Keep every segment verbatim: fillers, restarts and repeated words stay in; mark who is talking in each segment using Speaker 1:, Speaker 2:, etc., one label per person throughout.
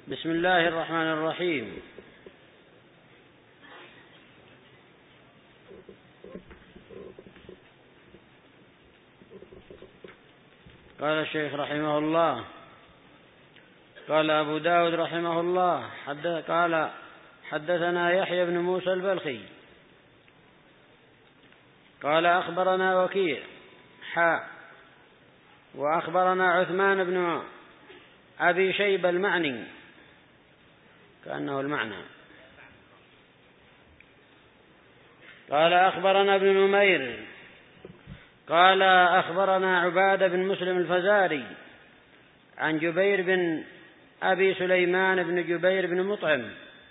Speaker 1: بسم الله الرحمن الرحيم. قال الشيخ رحمه الله: قال أبو داود رحمه الله حدث قال حدثنا يحيى بن موسى البلخي قال أخبرنا وكيع حاء وأخبرنا عثمان بن أبي شيبة المعني كأنه المعنى قال أخبرنا ابن نمير قال أخبرنا عبادة بن مسلم الفزاري عن جبير بن أبي سليمان بن جبير بن مطعم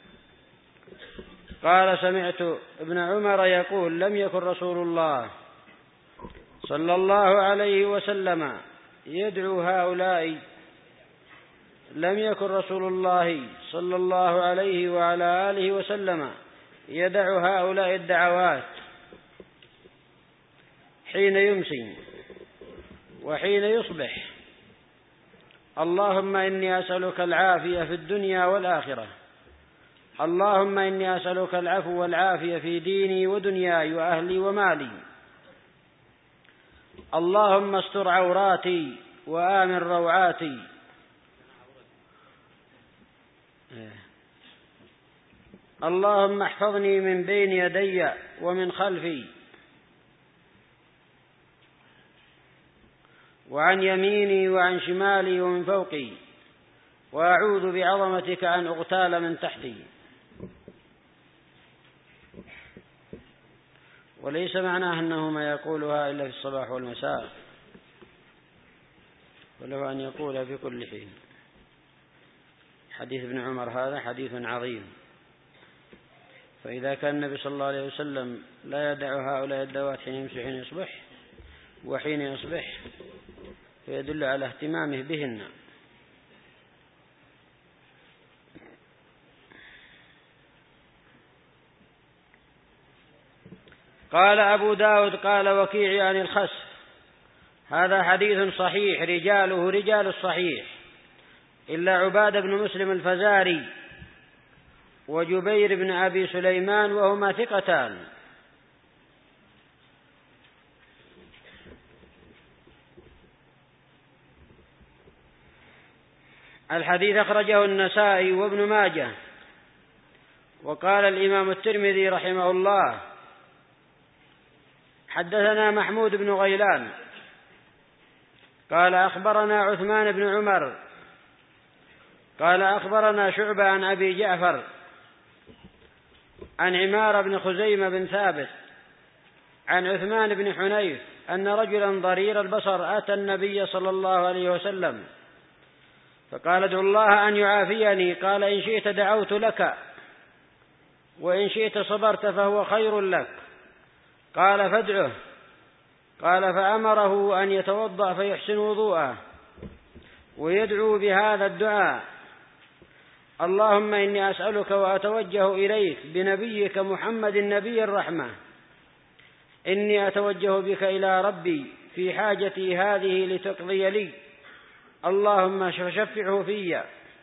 Speaker 1: قال سمعت ابن عمر يقول: لم يكن رسول الله صلى الله عليه وسلم يدعو هؤلاء لم يكن رسول الله صلى الله عليه وعلى آله وسلم يدع هؤلاء الدعوات حين يمسي وحين يصبح: اللهم إني أسألك العافية في الدنيا والآخرة، اللهم إني أسألك العفو والعافية في ديني ودنياي وأهلي ومالي، اللهم استر عوراتي وآمن روعاتي، اللهم احفظني من بين يدي ومن خلفي وعن يميني وعن شمالي ومن فوقي، وأعوذ بعظمتك أن أغتال من تحتي. وليس معناه أنه ما يقولها إلا في الصباح والمساء، وله أن يقولها في كل حين. حديث ابن عمر هذا حديث عظيم، فإذا كان النبي صلى الله عليه وسلم لا يدع هؤلاء الدعوات حين يمسي حين يصبح وحين يصبح فيدل على اهتمامه بهن. قال أبو داود قال وكيع عن الخسف: هذا حديث صحيح رجاله رجال الصحيح إلا عبادة بن مسلم الفزاري وجبير بن أبي سليمان وهما ثقتان. الحديث أخرجه النسائي وابن ماجه. وقال الإمام الترمذي رحمه الله: حدثنا محمود بن غيلان قال أخبرنا عثمان بن عمر قال أخبرنا شعبة عن أبي جعفر عن عمار بن خزيمة بن ثابت عن عثمان بن حنيف أن رجلا ضرير البصر أتى النبي صلى الله عليه وسلم فقال: ادعو الله أن يعافيني. قال: إن شئت دعوت لك وإن شئت صبرت فهو خير لك. قال: فادعه. قال: فأمره أن يتوضأ فيحسن وضوءه ويدعو بهذا الدعاء: اللهم إني أسألك وأتوجه إليك بنبيك محمد نبي الرحمة، إني أتوجه بك إلى ربي في حاجتي هذه لتقضي لي، اللهم شفعه في.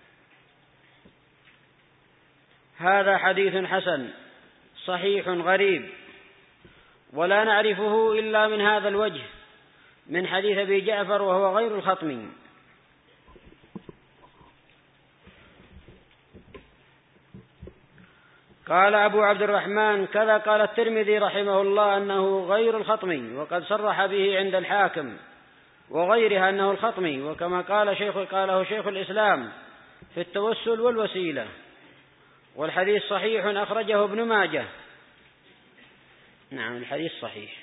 Speaker 1: هذا حديث حسن صحيح غريب، ولا نعرفه إلا من هذا الوجه من حديث أبي جعفر وهو غير الخطمي. قال أبو عبد الرحمن: كذا قال الترمذي رحمه الله أنه غير الخطمي، وقد صرح به عند الحاكم وغيرها أنه الخطمي، وكما قال شيخ قاله شيخ الإسلام في التوسل والوسيلة. والحديث صحيح أخرجه ابن ماجه. نعم، الحديث صحيح.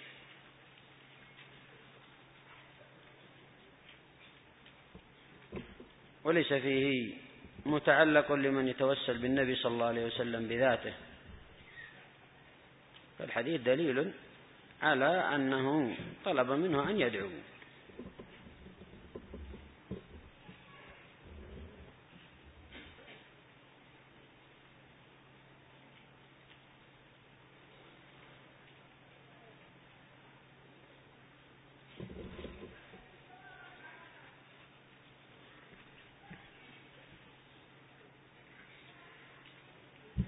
Speaker 1: وليس فيه متعلق لمن يتوسل بالنبي صلى الله عليه وسلم بذاته، فالحديث دليل على أنه طلب منه أن يدعو.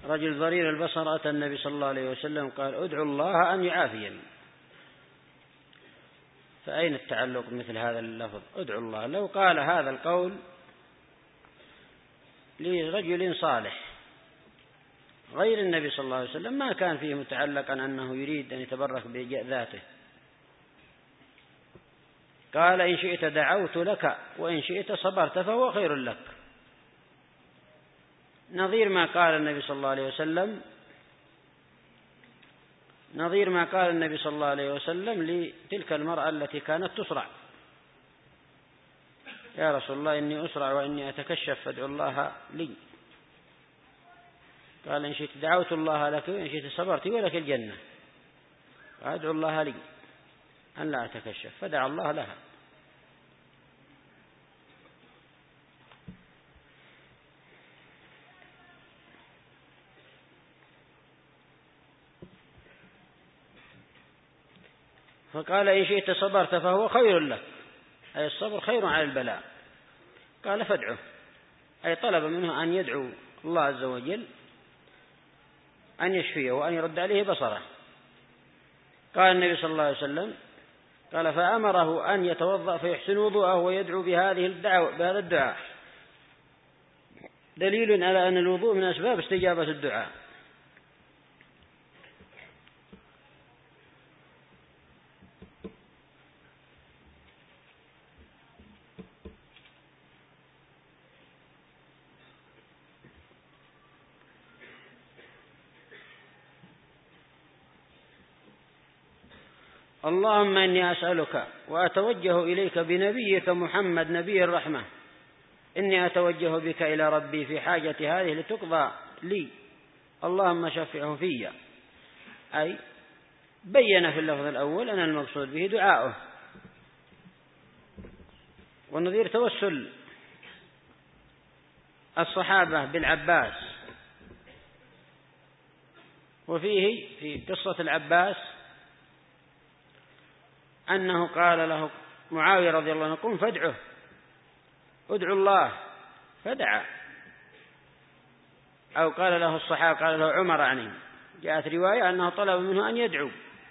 Speaker 1: رجل ضرير البصر أتى النبي صلى الله عليه وسلم قال ادعو الله أن يعافيني. فأين التعلق مثل هذا اللفظ ادعو الله؟ لو قال هذا القول لرجل صالح غير النبي صلى الله عليه وسلم ما كان فيه متعلقا أنه يريد أن يتبرك بذاته. قال إن شئت دعوت لك وإن شئت صبرت فهو خير لك، نظير ما قال النبي صلى الله عليه وسلم نظير ما قال النبي صلى الله عليه وسلم لتلك المرأة التي كانت تصرع: يا رسول الله إني أسرع وإني أتكشف فادعو الله لي. قال إن شئت دعوت الله لك وإن شئت صبرت ولك الجنة، وأدعو الله لي أن لا أتكشف، فدعا الله لها. فقال إن شئت صبرت فهو خير لك، أي الصبر خير على البلاء. قال فادعه، أي طلب منه أن يدعو الله عز وجل أن يشفيه وأن يرد عليه بصره. قال النبي صلى الله عليه وسلم قال فأمره أن يتوضأ فيحسن وضوءه ويدعو بهذه الدعوة بهذا الدعاء، دليل على أن الوضوء من أسباب استجابة الدعاء. اللهم إني أسألك وأتوجه إليك بنبيك محمد نبي الرحمة، إني أتوجه بك إلى ربي في حاجة هذه لتقضى لي، اللهم شفعه في. أي بين في اللفظ الأول أن المقصود به دعاؤه. والنظير توسل الصحابة بالعباس، وفيه في قصة العباس أنه قال له معاوية رضي الله عنه قم فادعه، ادعو الله، فدعا. أو قال له الصحابة قال له عمر عني، جاءت رواية أنه طلب منه أن يدعو.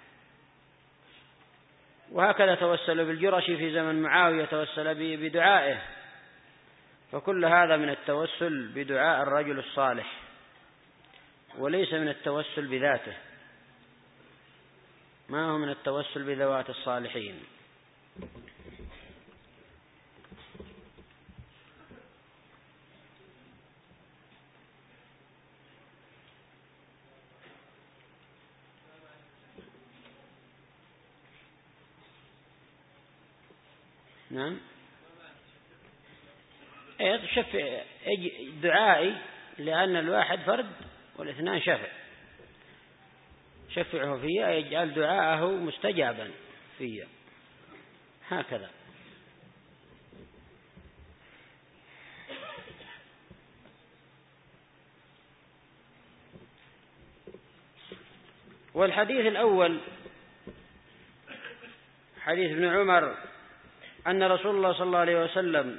Speaker 1: وهكذا توسل بالجرشي في زمن معاوية، توسل بدعائه. فكل هذا من التوسل بدعاء الرجل الصالح، وليس من التوسل بذاته، ما هو من التوسل بذوات الصالحين. نعم شفع دعائي، لأن الواحد فرد والاثنان شفع. شفعه فيه يجعل دعاءه مستجابا فيه، هكذا. والحديث الأول حديث ابن عمر أن رسول الله صلى الله عليه وسلم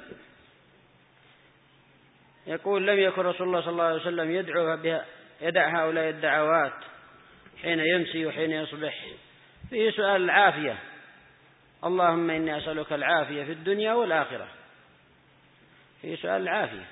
Speaker 1: يقول لم يكن رسول الله صلى الله عليه وسلم يدعو بها يدع هؤلاء الدعوات حين يمسي وحين يصبح، فيه سؤال العافية: اللهم إني أسألك العافية في الدنيا والآخرة. فيه سؤال العافية.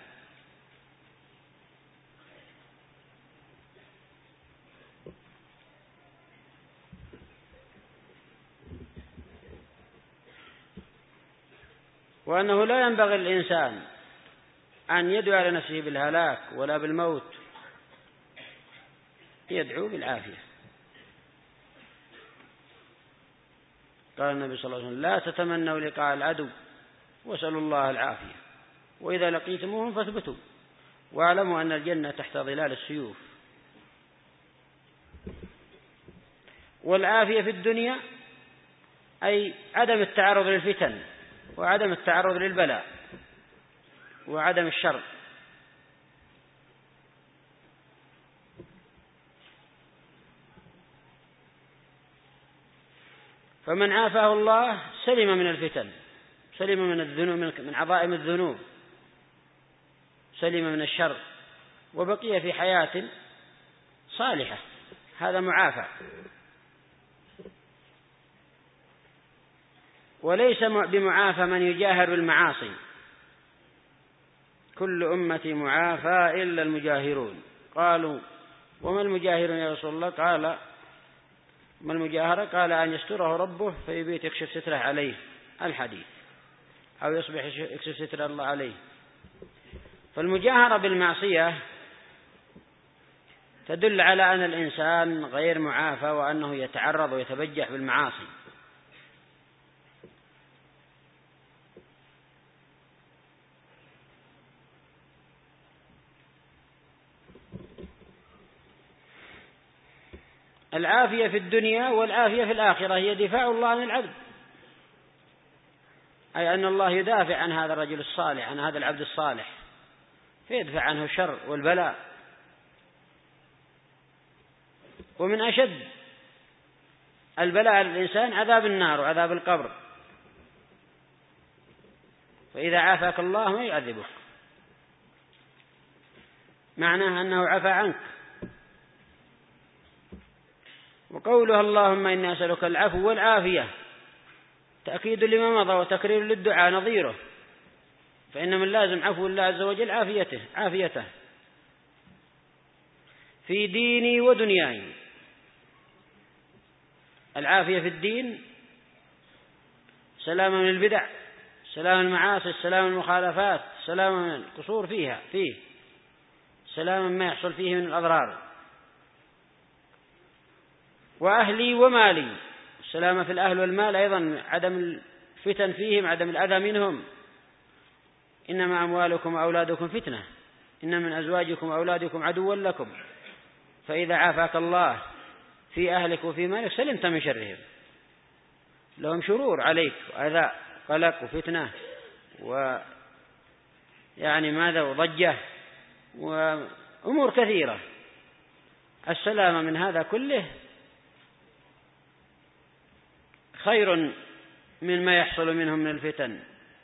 Speaker 1: وأنه لا ينبغي للإنسان أن يدعو لنفسه بالهلاك ولا بالموت، يدعو بالعافية. قال النبي صلى الله عليه وسلم لا تتمنوا لقاء العدو واسألوا الله العافية، وإذا لقيتموهم فاثبتوا واعلموا أن الجنة تحت ظلال السيوف. والعافية في الدنيا أي عدم التعرض للفتن وعدم التعرض للبلاء وعدم الشر. فمن عافاه الله سلم من الفتن، سلم من الذنوب، من عظائم الذنوب، سلم من الشر، وبقي في حياة صالحة، هذا معافى. وليس بمعافى من يجاهر بالمعاصي، كل أمتي معافى إلا المجاهرون. قالوا وما المجاهرون يا رسول الله؟ قال ما المجاهرة؟ قال أن يستره ربه فيبيت يكشف ستره عليه، الحديث، أو يصبح يكشف ستر الله عليه. فالمجاهرة بالمعصية تدل على أن الإنسان غير معافى وأنه يتعرض ويتبجح بالمعاصي. العافية في الدنيا والعافية في الآخرة هي دفاع الله عن العبد، أي أن الله يدافع عن هذا الرجل الصالح، عن هذا العبد الصالح، فيدفع عنه الشر والبلاء. ومن أشد البلاء للإنسان عذاب النار وعذاب القبر، فإذا عافاك الله ما يعذبك، معناه أنه عفى عنك. وقولها اللهم إني أسألك العفو والعافية تأكيد لما مضى وتكرير للدعاء نظيره، فإن من لازم عفو الله عز وجل عافيته عافيته في ديني ودنياي. العافية في الدين سلام من البدع، سلام من المعاصي، سلام من المخالفات، سلام من القصور فيها فيه، سلام ما يحصل فيه من الأضرار. وأهلي ومالي، السلامة في الأهل والمال أيضا، عدم الفتن فيهم، عدم الأذى منهم. إنما أموالكم وأولادكم فتنة، إن من أزواجكم وأولادكم عدوا لكم، فإذا عافاك الله في أهلك وفي مالك سلمت من شرهم. لهم شرور عليك وأذى قلق وفتنة ويعني ماذا وضجة وأمور كثيرة. السلامة من هذا كله خير من ما يحصل منهم من الفتن.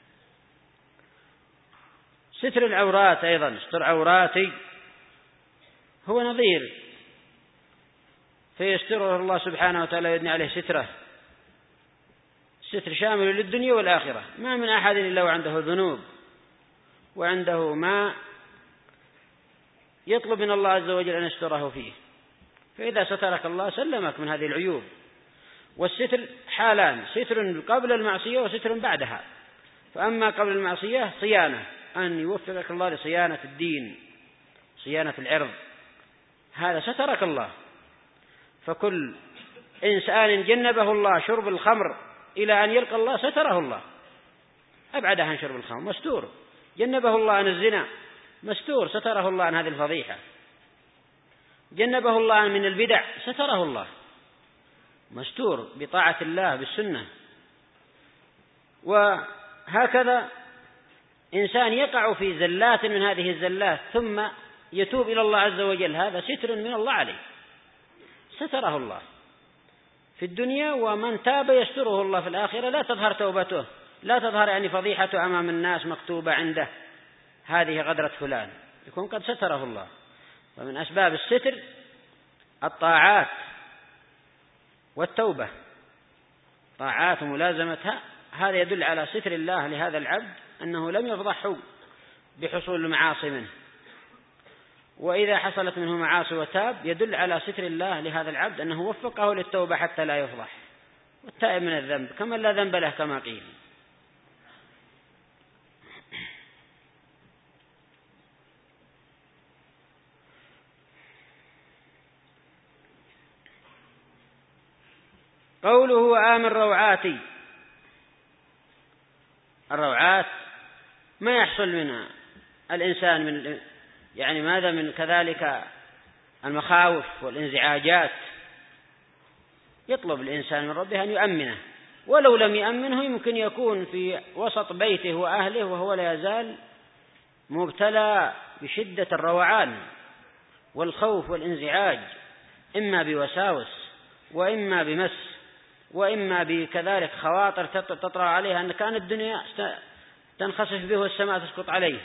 Speaker 1: ستر العورات أيضا، ستر عوراتي هو نظير، فيستره الله سبحانه وتعالى يدني عليه ستره، ستر شامل للدنيا والآخرة. ما من أحد إلا وعنده ذنوب وعنده ما يطلب من الله عز وجل أن يستره فيه، فإذا سترك الله سلمك من هذه العيوب. والستر حالان، ستر قبل المعصية وستر بعدها. فأما قبل المعصية صيانة، أن يوفقك الله لصيانة الدين، صيانة العرض، هذا سترك الله. فكل إنسان جنبه الله شرب الخمر إلى أن يلقى الله ستره الله، أبعده عن شرب الخمر مستور. جنبه الله عن الزنا مستور، ستره الله عن هذه الفضيحة. جنبه الله من البدع ستره الله، مستور بطاعة الله بالسنة. وهكذا إنسان يقع في زلات من هذه الزلات ثم يتوب إلى الله عز وجل، هذا ستر من الله عليه، ستره الله في الدنيا. ومن تاب يستره الله في الآخرة، لا تظهر توبته، لا تظهر يعني فضيحته أمام الناس مكتوبة عنده هذه غدرة فلان، يكون قد ستره الله. ومن أسباب الستر الطاعات والتوبة، طاعات وملازمتها، هذا يدل على ستر الله لهذا العبد أنه لم يفضحه بحصول المعاصي منه. وإذا حصلت منه معاصي وتاب يدل على ستر الله لهذا العبد أنه وفقه للتوبة حتى لا يفضح. والتائب من الذنب كمن لا ذنب له كما قيل. قوله آمن روعاتي، الروعات ما يحصل منها الإنسان من يعني ماذا من كذلك المخاوف والانزعاجات، يطلب الإنسان من ربه أن يؤمنه، ولو لم يؤمنه يمكن يكون في وسط بيته وأهله وهو لا يزال مبتلى بشدة الروعان والخوف والانزعاج، إما بوساوس وإما بمس وإما بكذلك خواطر تطرأ عليها أن كان الدنيا تنخسف به والسماء تسقط عليه.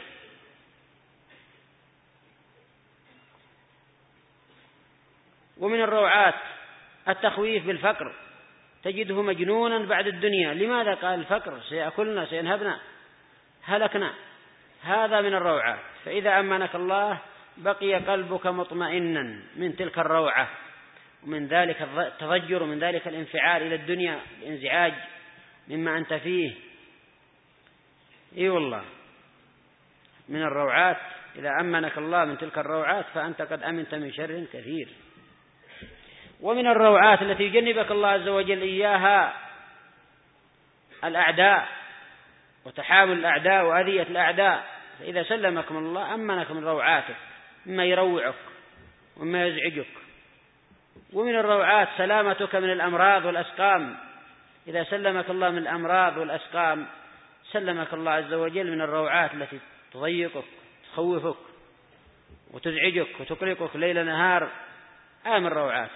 Speaker 1: ومن الروعات التخويف بالفقر، تجده مجنونا بعد الدنيا. لماذا؟ قال الفقر سيأكلنا سينهبنا هلكنا. هذا من الروعات. فإذا أمنك الله بقي قلبك مطمئنا من تلك الروعة، ومن ذلك التضجر، ومن ذلك الانفعال إلى الدنيا، الانزعاج مما أنت فيه. إي والله من الروعات. إذا أمنك الله من تلك الروعات فأنت قد أمنت من شر كثير. ومن الروعات التي يجنبك الله عز وجل إياها الأعداء وتحامل الأعداء وأذية الأعداء. فإذا سلمك من الله أمنك من روعاته، مما يروعك ومما يزعجك. ومن الروعات سلامتك من الأمراض والأسقام. إذا سلمك الله من الأمراض والأسقام سلمك الله عز وجل من الروعات التي تضيقك تخوفك وتزعجك وتقلقك ليل نهار. آمن روعاته.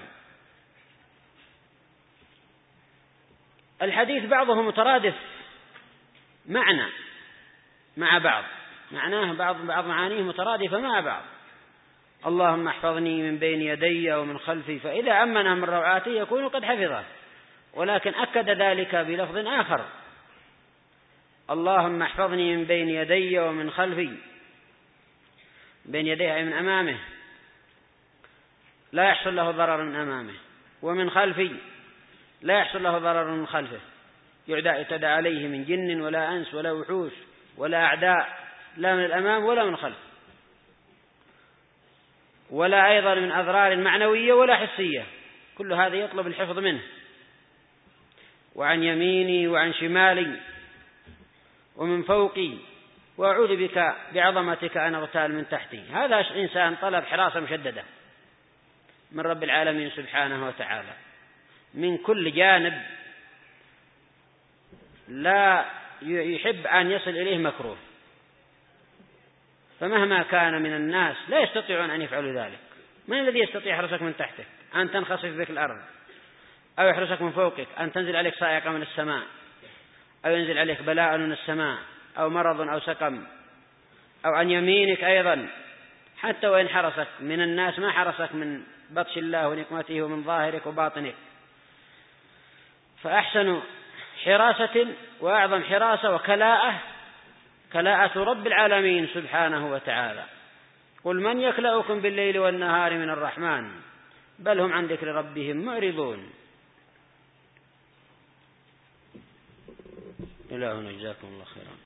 Speaker 1: الحديث بعضه مترادف معنى مع بعض، معناه بعض بعض معانيه مترادفة مع بعض. اللهم احفظني من بين يدي ومن خلفي، فإذا أمنه من روعاته يكون قد حفظه. ولكن أكد ذلك بلفظ آخر: اللهم احفظني من بين يدي ومن خلفي. بين يديه أي من أمامه لا يحصل له ضرر من أمامه، ومن خلفي لا يحصل له ضرر من خلفه، يعتدى عليه من جن ولا أنس ولا وحوش ولا أعداء، لا من الأمام ولا من الخلف، ولا أيضا من أضرار معنوية ولا حسية. كل هذا يطلب الحفظ منه. وعن يميني وعن شمالي ومن فوقي، وأعوذ بك بعظمتك أن أغتال من تحتي. هذا إنسان طلب حراسة مشددة من رب العالمين سبحانه وتعالى من كل جانب، لا يحب أن يصل إليه مكروه. فمهما كان من الناس لا يستطيعون أن يفعلوا ذلك. من الذي يستطيع يحرسك من تحتك أن تنخسف بك الأرض، أو يحرسك من فوقك أن تنزل عليك صاعقة من السماء، أو ينزل عليك بلاء من السماء، أو مرض أو سقم، أو عن يمينك أيضا. حتى وإن حرسك من الناس ما حرسك من بطش الله ونقمته ومن ظاهرك وباطنك. فأحسن حراسة وأعظم حراسة وكلاءة كلاءة رب العالمين سبحانه وتعالى. قل من يكلأكم بالليل والنهار من الرحمن بل هم عن ذكر ربهم معرضون. إلهنا جزاكم الله خيرا.